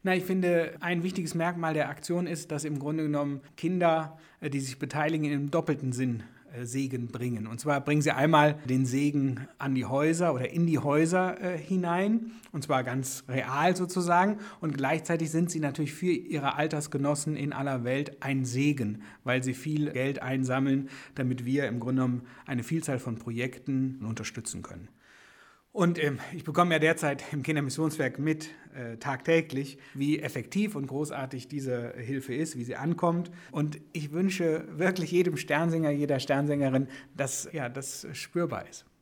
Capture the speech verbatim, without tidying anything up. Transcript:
Na, ich finde, ein wichtiges Merkmal der Aktion ist, dass im Grunde genommen Kinder, äh, die sich beteiligen, im doppelten Sinn äh, Segen bringen. Und zwar bringen sie einmal den Segen an die Häuser oder in die Häuser äh, hinein, und zwar ganz real sozusagen. Und gleichzeitig sind sie natürlich für ihre Altersgenossen in aller Welt ein Segen, weil sie viel Geld einsammeln, damit wir im Grunde genommen eine Vielzahl von Projekten unterstützen können. Und ähm, ich bekomme ja derzeit im Kindermissionswerk mit, äh, tagtäglich, wie effektiv und großartig diese Hilfe ist, wie sie ankommt. Und ich wünsche wirklich jedem Sternsinger, jeder Sternsängerin, dass ja, das spürbar ist.